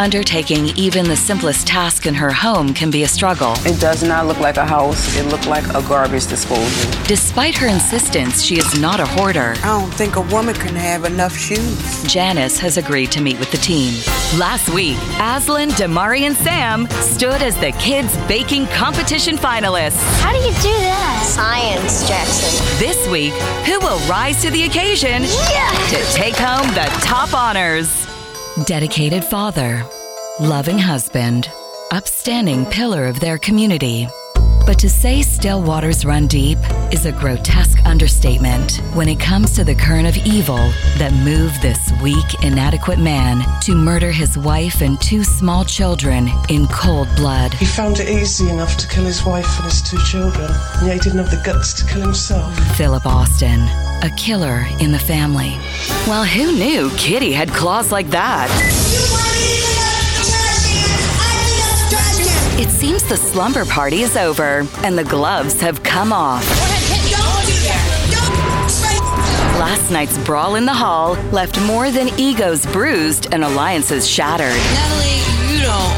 Undertaking even the simplest task in her home can be a struggle. It does not look like a house. It looked like a garbage disposal. Despite her insistence, she is not a hoarder. I don't think a woman can have enough shoes. Janice has agreed to meet with the team. Last week, Aslan, Damari, and Sam stood as the kids' baking competition finalists. How do you do that? Science, Jackson. This week, who will rise to the occasion to take home the top honors? Dedicated father, loving husband, upstanding pillar of their community. But to say still waters run deep is a grotesque understatement when it comes to the current of evil that moved this weak, inadequate man to murder his wife and 2 small children in cold blood. He found it easy enough to kill his wife and his 2 children, and yet he didn't have the guts to kill himself. Philip Austin, a killer in the family. Well, who knew Kitty had claws like that? It seems the slumber party is over, and the gloves have come off. Last night's brawl in the hall left more than egos bruised and alliances shattered. Natalie, you don't